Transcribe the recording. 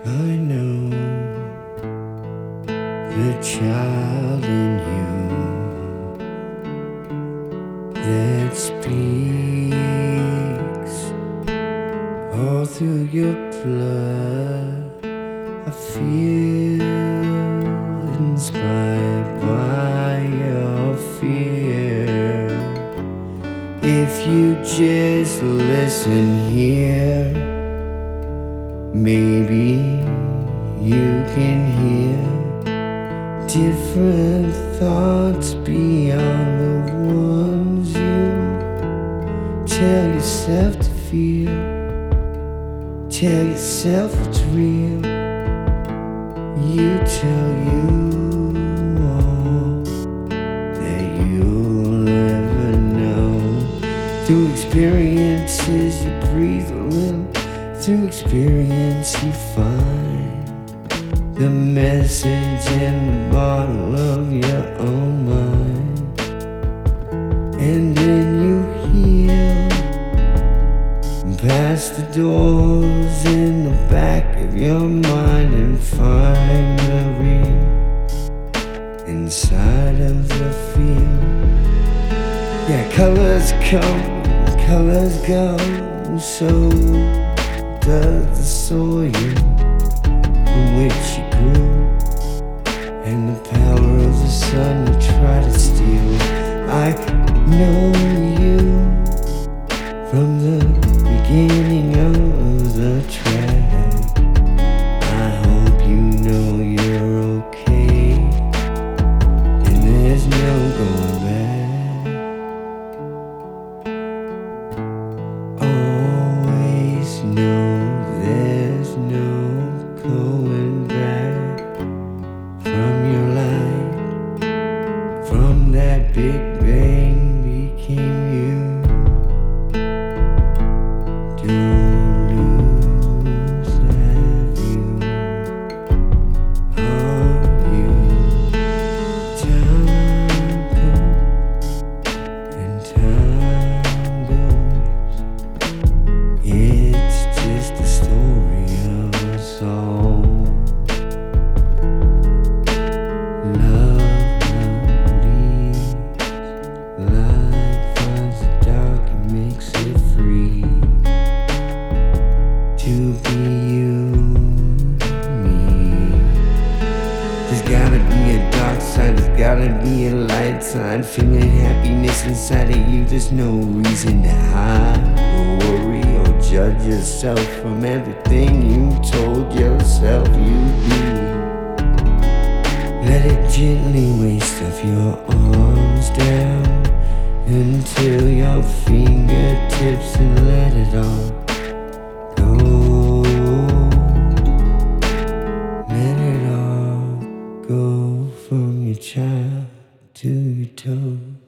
I know the child in you that speaks all through your blood. I feel inspired by your fear. If you just listen here, maybe you can hear different thoughts beyond the ones you tell yourself to feel. Tell yourself it's real. You tell you all that you'll ever know. Through experiences you breathe a little. Through experience you find the message in the bottle of your own mind. And then you heal past the doors in the back of your mind and find the real inside of the field. Yeah, colors come, colors go, so does the soil from which you grew. And the power of the sun you try to steal. I know you from the beginning of the track. I hope you know you're okay, and there's no going back. Always know there's no going back from your life. From that Big Bang became you. Don't lose that view of you. Time comes and time goes. It's just the story of us all. Love leaves, light finds the dark and makes it free. To be you, me. There's gotta be a dark side, there's gotta be a light side. Feeling happiness inside of you, there's no reason to hide or worry or judge yourself from everything you told yourself you'd be. Let it gently waste of your arms down until your fingertips and let it all go. Let it all go from your child to your toes.